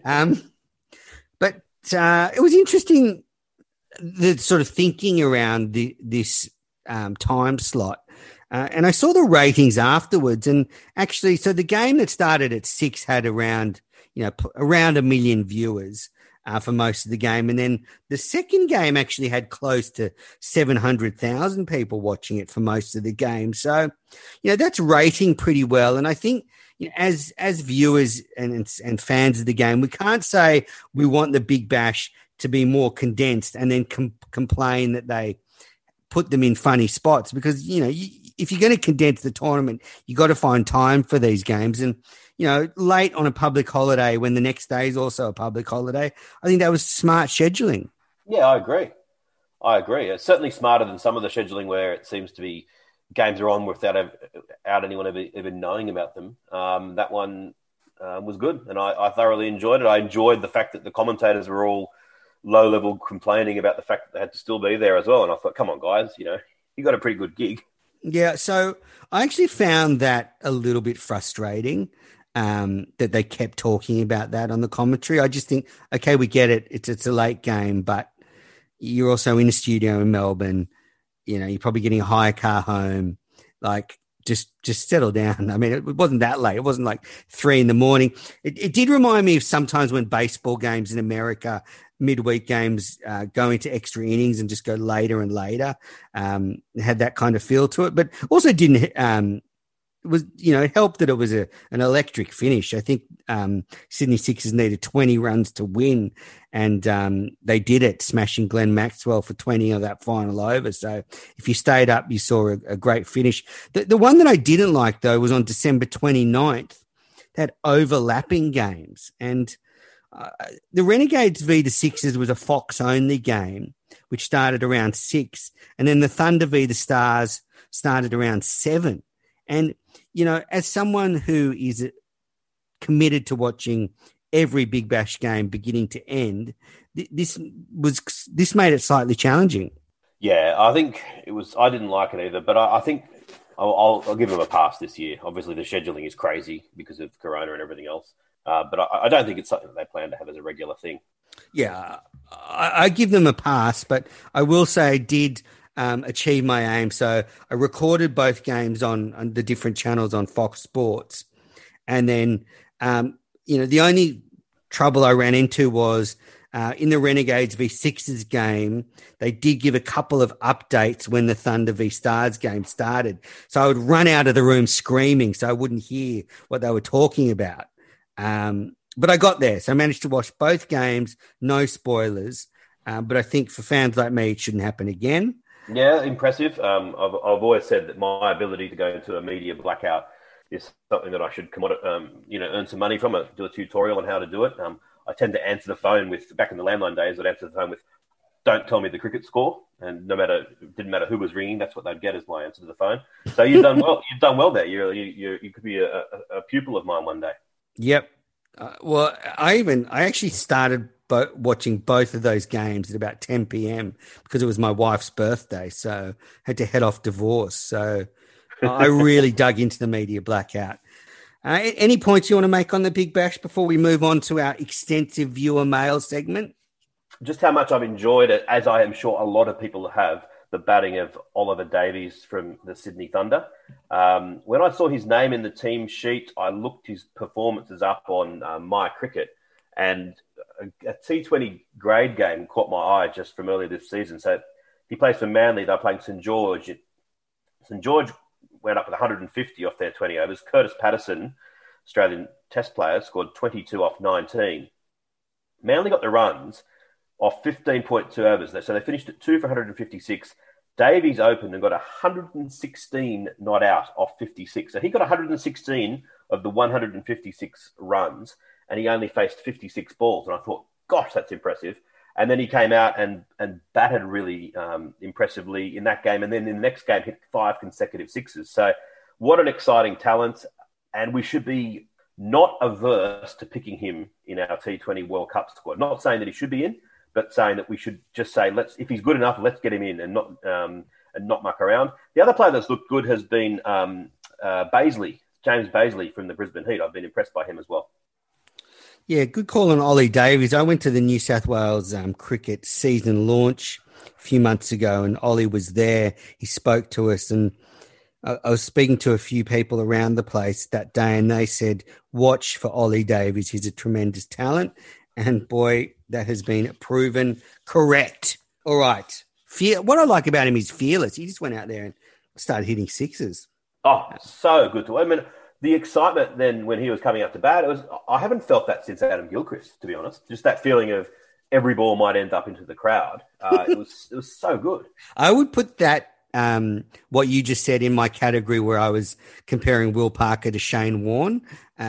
But it was interesting, the sort of thinking around this time slot. And I saw the ratings afterwards, and actually, so the game that started at 6 had around 1 million viewers for most of the game. And then the second game actually had close to 700,000 people watching it for most of the game. So, that's rating pretty well. And I think as viewers and fans of the game, we can't say we want the Big Bash to be more condensed and then complain that they put them in funny spots, because, if you're going to condense the tournament, you got to find time for these games. And, late on a public holiday when the next day is also a public holiday, I think that was smart scheduling. Yeah, I agree. It's certainly smarter than some of the scheduling where it seems to be games are on without anyone even knowing about them. That one was good, and I thoroughly enjoyed it. I enjoyed the fact that the commentators were all low-level complaining about the fact that they had to still be there as well. And I thought, come on, guys, you got a pretty good gig. Yeah, so I actually found that a little bit frustrating, that they kept talking about that on the commentary. I just think, okay, we get it. It's a late game, but you're also in a studio in Melbourne. You're probably getting a hire car home. Like, just settle down. I mean, it wasn't that late. It wasn't like 3 a.m. It did remind me of sometimes when baseball games in America, midweek games, go into extra innings and just go later and later. Had that kind of feel to it, but also didn't. It was, it helped that it was an electric finish. I think Sydney Sixers needed 20 runs to win, and they did it, smashing Glenn Maxwell for 20 of that final over. So if you stayed up, you saw a great finish. The one that I didn't like, though, was on December 29th. They had overlapping games, and the Renegades v. the Sixers was a Fox-only game, which started around 6, and then the Thunder v. the Stars started around 7. And, as someone who is committed to watching every Big Bash game beginning to end, this made it slightly challenging. Yeah, I think it was. I didn't like it either, but I think I'll give them a pass this year. Obviously, the scheduling is crazy because of Corona and everything else, but I don't think it's something that they plan to have as a regular thing. Yeah, I give them a pass, but I will say I did achieve my aim. So I recorded both games on the different channels on Fox Sports. And then, the only trouble I ran into was in the Renegades v. Sixers game, they did give a couple of updates when the Thunder v. Stars game started. So I would run out of the room screaming so I wouldn't hear what they were talking about. But I got there. So I managed to watch both games, no spoilers. But I think for fans like me, it shouldn't happen again. Yeah, impressive. I've always said that my ability to go into a media blackout is something that I should earn some money from. Do a tutorial on how to do it. I tend to answer the phone back in the landline days, I'd answer the phone with, "Don't tell me the cricket score," and it didn't matter who was ringing, that's what they'd get as my answer to the phone. So you've done well. You've done well there. You could be a pupil of mine one day. Yep. Well, I actually started watching both of those games at about 10 p.m. because it was my wife's birthday, so I had to head off divorce. So I really dug into the media blackout. Any points you want to make on the Big Bash before we move on to our extensive viewer mail segment? Just how much I've enjoyed it, as I am sure a lot of people have, the batting of Oliver Davies from the Sydney Thunder. When I saw his name in the team sheet, I looked his performances up on My Cricket, and a T20 grade game caught my eye just from earlier this season. So he plays for Manly. They're playing St. George. St. George went up with 150 off their 20 overs. Curtis Patterson, Australian Test player, scored 22 off 19. Manly got the runs off 15.2 overs. So they finished at 2 for 156. Davies opened and got 116 not out off 56. So he got 116 of the 156 runs, and he only faced 56 balls. And I thought, gosh, that's impressive. And then he came out and batted really impressively in that game. And then in the next game, hit 5 consecutive sixes. So what an exciting talent. And we should be not averse to picking him in our T20 World Cup squad. Not saying that he should be in, but saying that we should just say, if he's good enough, let's get him in and not muck around. The other player that's looked good has been Baisley, James Baisley from the Brisbane Heat. I've been impressed by him as well. Yeah, good call on Ollie Davies. I went to the New South Wales cricket season launch a few months ago, and Ollie was there. He spoke to us, and I was speaking to a few people around the place that day, and they said, watch for Ollie Davies. He's a tremendous talent. And boy, that has been proven correct. All right. What I like about him is fearless. He just went out there and started hitting sixes. Oh, so good to him. I mean, the excitement then when he was coming up to bat, I haven't felt that since Adam Gilchrist, to be honest. Just that feeling of every ball might end up into the crowd. It was so good. I would put that, what you just said, in my category where I was comparing Will Parker to Shane Warne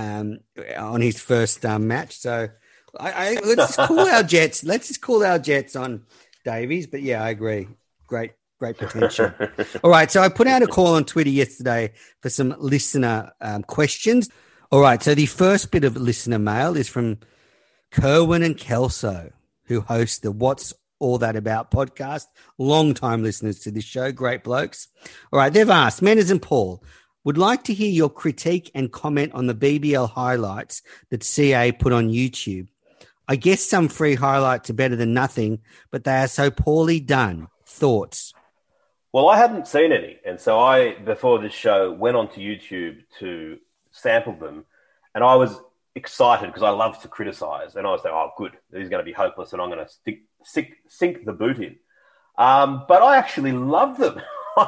on his first match. So let's just call our Jets. Let's just call our Jets on Davies. But yeah, I agree. Great potential. All right. So I put out a call on Twitter yesterday for some listener questions. All right. So the first bit of listener mail is from Kerwin and Kelso, who host the What's All That About podcast. Long-time listeners to this show. Great blokes. All right. They've asked, Manners and Paul, would like to hear your critique and comment on the BBL highlights that CA put on YouTube. I guess some free highlights are better than nothing, but they are so poorly done. Thoughts? Well, I hadn't seen any. And so I, before this show, went onto YouTube to sample them. And I was excited because I love to criticize. And I was like, oh, good. These are going to be hopeless and I'm going to sink the boot in. But I actually love them.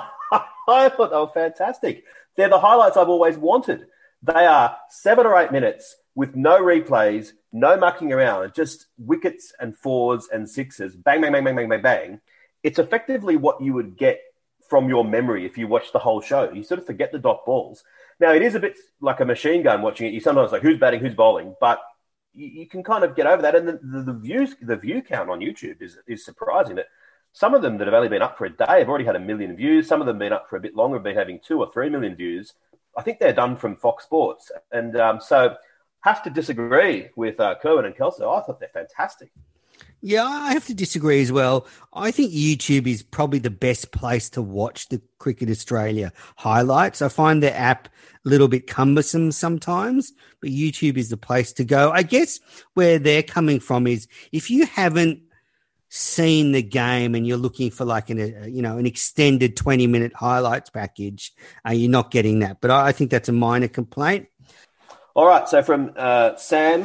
I thought they were fantastic. They're the highlights I've always wanted. They are 7 or 8 minutes with no replays, no mucking around, just wickets and fours and sixes, bang, bang, bang, bang, bang, bang, bang. It's effectively what you would get from your memory if you watch the whole show. You sort of forget the dot balls. Now, it is a bit like a machine gun watching it. You sometimes like, who's batting, who's bowling? But you can kind of get over that. And the view count on YouTube is surprising. That some of them that have only been up for a day have already had 1 million views. Some of them have been up for a bit longer, have been having 2 or 3 million views. I think they're done from Fox Sports. And so have to disagree with Kerwin and Kelso. I thought they're fantastic. Yeah, I have to disagree as well. I think YouTube is probably the best place to watch the Cricket Australia highlights. I find the app a little bit cumbersome sometimes, but YouTube is the place to go. I guess where they're coming from is if you haven't seen the game and you're looking for like an extended 20-minute highlights package, you're not getting that. But I think that's a minor complaint. All right, so from Sam,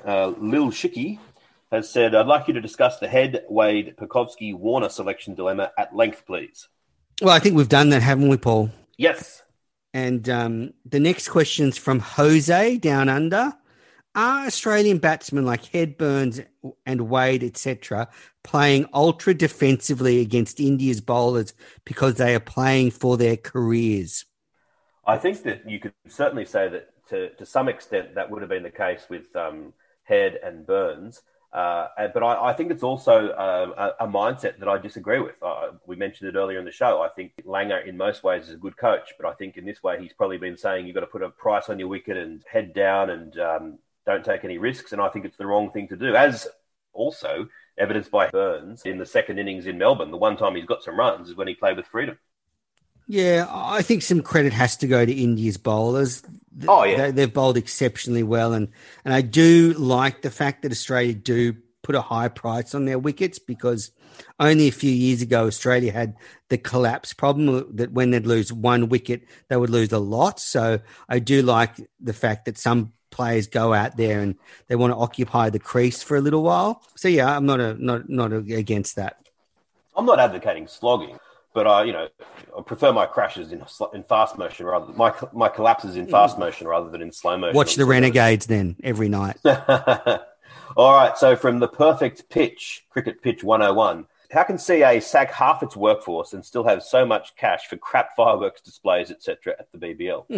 Lil Shicky has said, I'd like you to discuss the Head, Wade, Pucovski, Warner selection dilemma at length, please. Well, I think we've done that, haven't we, Paul? Yes. And the next question's from Jose down under. Are Australian batsmen like Head, Burns and Wade, etc., playing ultra defensively against India's bowlers because they are playing for their careers? I think that you could certainly say that to some extent that would have been the case with Head and Burns. But I think it's also a mindset that I disagree with. We mentioned it earlier in the show. I think Langer in most ways is a good coach, but I think in this way he's probably been saying you've got to put a price on your wicket and head down and don't take any risks. And I think it's the wrong thing to do, as also evidenced by Burns in the second innings in Melbourne. The one time he's got some runs is when he played with freedom. Yeah, I think some credit has to go to India's bowlers. Oh, yeah. They've bowled exceptionally well. And I do like the fact that Australia do put a high price on their wickets, because only a few years ago, Australia had the collapse problem that when they'd lose one wicket, they would lose a lot. So I do like the fact that some players go out there and they want to occupy the crease for a little while. So, yeah, I'm not against that. I'm not advocating slogging. But I prefer my crashes in fast motion rather than my collapses in fast motion rather than in slow motion. Watch the Renegades then every night. All right. So from the perfect pitch, Cricket Pitch 101, how can CA sack half its workforce and still have so much cash for crap fireworks displays, etc., at the BBL?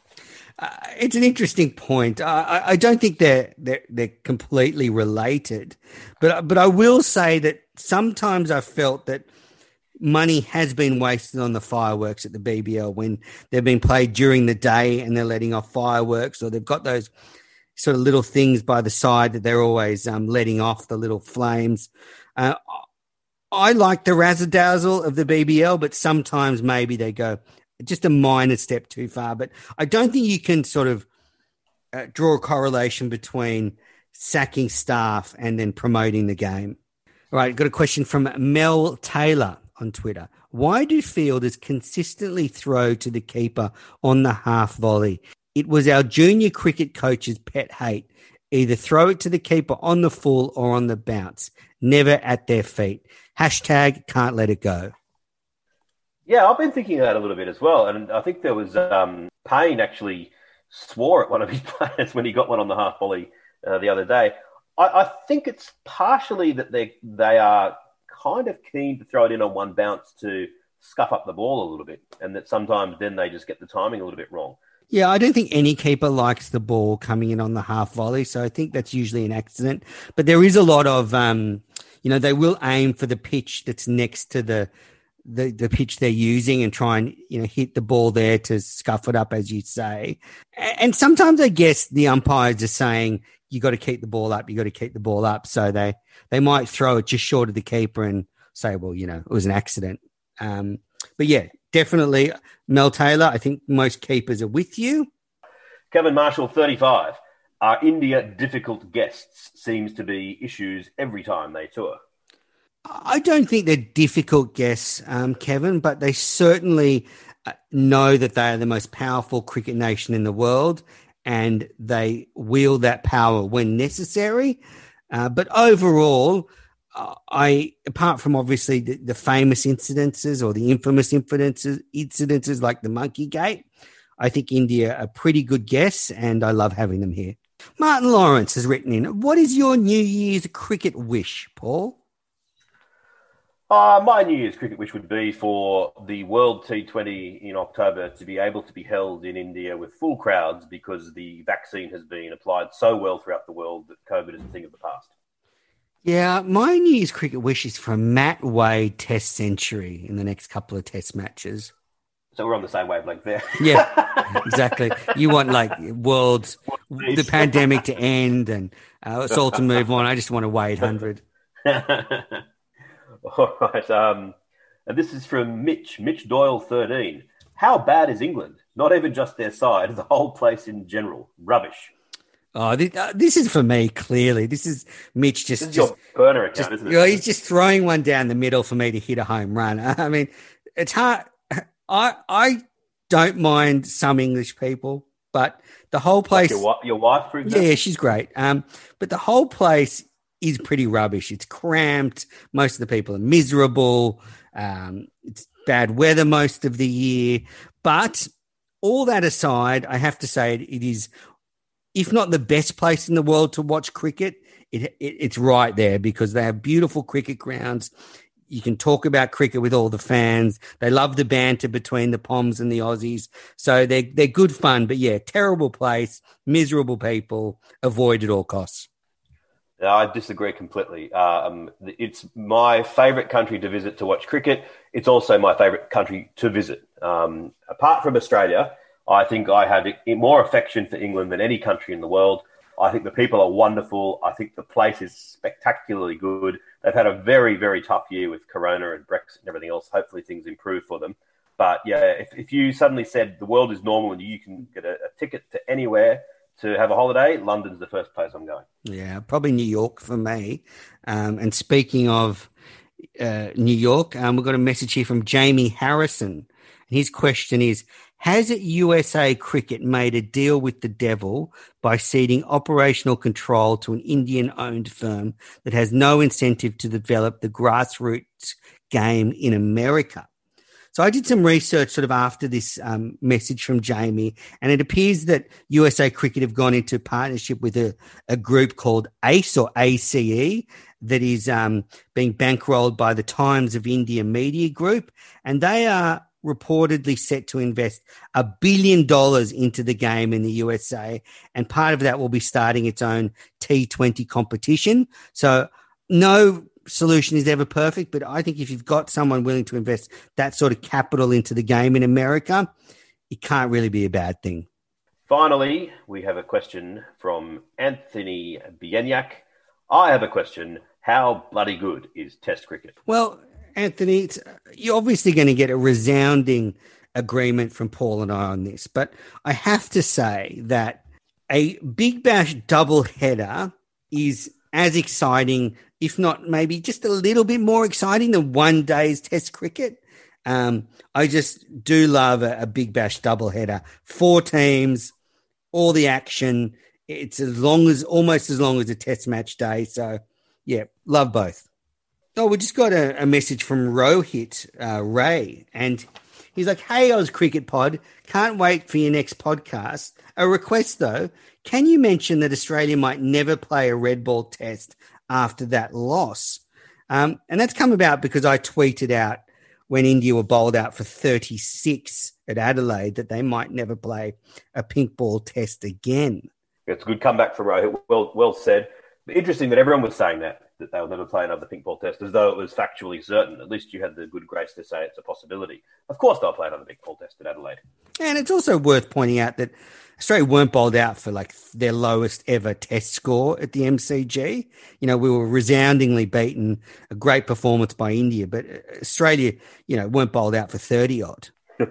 It's an interesting point. I don't think they're completely related, but I will say that sometimes I felt that money has been wasted on the fireworks at the BBL when they've been played during the day and they're letting off fireworks, or they've got those sort of little things by the side that they're always letting off, the little flames. I like the razzle-dazzle of the BBL, but sometimes maybe they go just a minor step too far. But I don't think you can sort of draw a correlation between sacking staff and then promoting the game. All right, got a question from Mel Taylor on Twitter. Why do fielders consistently throw to the keeper on the half volley? It was our junior cricket coach's pet hate. Either throw it to the keeper on the full or on the bounce, never at their feet. Hashtag can't let it go. Yeah, I've been thinking of that a little bit as well. And I think there was Payne actually swore at one of his players when he got one on the half volley the other day. I think it's partially that they are kind of keen to throw it in on one bounce to scuff up the ball a little bit, and that sometimes then they just get the timing a little bit wrong. Yeah, I don't think any keeper likes the ball coming in on the half volley, so I think that's usually an accident. But there is a lot of, they will aim for the pitch that's next to the pitch they're using and try and, hit the ball there to scuff it up, as you say. And sometimes I guess the umpires are saying, you got to keep the ball up, you got to keep the ball up. So they might throw it just short of the keeper and say, well, it was an accident. But yeah, definitely, Mel Taylor, I think most keepers are with you. Kevin Marshall, 35. Are India difficult guests? Seems to be issues every time they tour. I don't think they're difficult guests, Kevin, but they certainly know that they are the most powerful cricket nation in the world, and they wield that power when necessary. But overall, apart from obviously the famous incidences or the infamous incidences like the Monkey Gate, I think India are pretty good guests, and I love having them here. Martin Lawrence has written in, what is your New Year's cricket wish, Paul? My New Year's cricket wish would be for the World T20 in October to be able to be held in India with full crowds, because the vaccine has been applied so well throughout the world that COVID is a thing of the past. Yeah, my New Year's cricket wish is for a Matt Wade test century in the next couple of test matches. So we're on the same wavelength there. Yeah, exactly. You want the pandemic to end and us all to move on. I just want a Wade 100. All right. And this is from Mitch Doyle, 13. How bad is England? Not even just their side, the whole place in general. Rubbish. Oh, this is for me, clearly. This is Mitch just... This is your burner account, isn't it? He's just throwing one down the middle for me to hit a home run. I mean, it's hard. I don't mind some English people, but the whole place... Like your wife, for example? Yeah, she's great. But the whole place is pretty rubbish. It's cramped. Most of the people are miserable. It's bad weather most of the year. But all that aside, I have to say it is, if not the best place in the world to watch cricket, it's right there, because they have beautiful cricket grounds. You can talk about cricket with all the fans. They love the banter between the Poms and the Aussies. So they're good fun. But yeah, terrible place, miserable people, avoid at all costs. No, I disagree completely. It's my favourite country to visit to watch cricket. It's also my favourite country to visit. Apart from Australia, I think I have more affection for England than any country in the world. I think the people are wonderful. I think the place is spectacularly good. They've had a very, very tough year with Corona and Brexit and everything else. Hopefully things improve for them. But yeah, if you suddenly said the world is normal and you can get a ticket to anywhere to have a holiday, London's the first place I'm going. Yeah, probably New York for me. And speaking of New York, we've got a message here from Jamie Harrison. And his question is, has USA Cricket made a deal with the devil by ceding operational control to an Indian-owned firm that has no incentive to develop the grassroots game in America? So I did some research sort of after this message from Jamie, and it appears that USA Cricket have gone into partnership with a group called ACE or ACE that is being bankrolled by the Times of India Media Group, and they are reportedly set to invest $1 billion into the game in the USA, and part of that will be starting its own T20 competition. So no solution is ever perfect, but I think if you've got someone willing to invest that sort of capital into the game in America, it can't really be a bad thing. Finally, we have a question from Anthony Bieniak. I have a question. How bloody good is Test cricket? Well, Anthony, you're obviously going to get a resounding agreement from Paul and I on this, but I have to say that a Big Bash doubleheader is as exciting, if not maybe just a little bit more exciting than one day's Test cricket. I just do love a Big Bash doubleheader. 4 teams, all the action. It's almost as long as a Test match day. So, yeah, love both. Oh, we just got a message from Rohit Ray, and he's like, "Hey, Oz Cricket Pod, can't wait for your next podcast. A request though, can you mention that Australia might never play a red ball test after that loss?" And that's come about because I tweeted out when India were bowled out for 36 at Adelaide that they might never play a pink ball test again. It's a good comeback from Rohit. Well said. Interesting that everyone was saying that they'll never play another pink ball test, as though it was factually certain. At least you had the good grace to say it's a possibility. Of course they'll play another pink ball test at Adelaide. And it's also worth pointing out that Australia weren't bowled out for like their lowest ever test score at the MCG. You know, we were resoundingly beaten, a great performance by India, but Australia, weren't bowled out for 30 odd.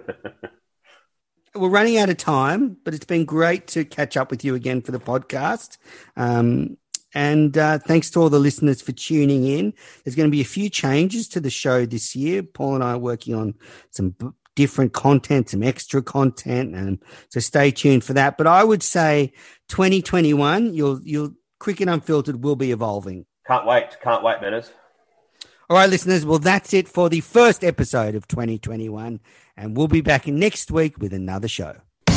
We're running out of time, but it's been great to catch up with you again for the podcast. And thanks to all the listeners for tuning in. There's going to be a few changes to the show this year. Paul and I are working on some different content, some extra content, and so stay tuned for that. But I would say 2021, your Cricket Unfiltered will be evolving. Can't wait, Manners. All right, listeners. Well, that's it for the first episode of 2021, and we'll be back next week with another show.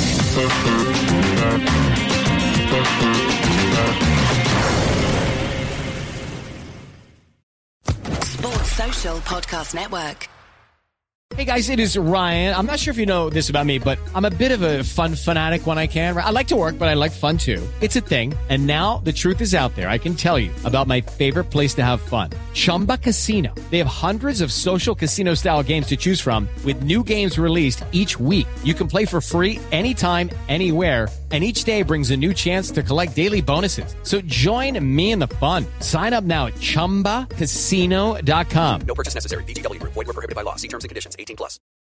Sports Social Podcast Network. Hey guys, it is Ryan. I'm not sure if you know this about me, but I'm a bit of a fun fanatic when I can. I like to work, but I like fun too. It's a thing. And now the truth is out there. I can tell you about my favorite place to have fun. Chumba Casino. They have hundreds of social casino style games to choose from with new games released each week. You can play for free anytime, anywhere. And each day brings a new chance to collect daily bonuses. So join me in the fun. Sign up now at ChumbaCasino.com. No purchase necessary. VGW Group. Void where prohibited by law. See terms and conditions. 18+.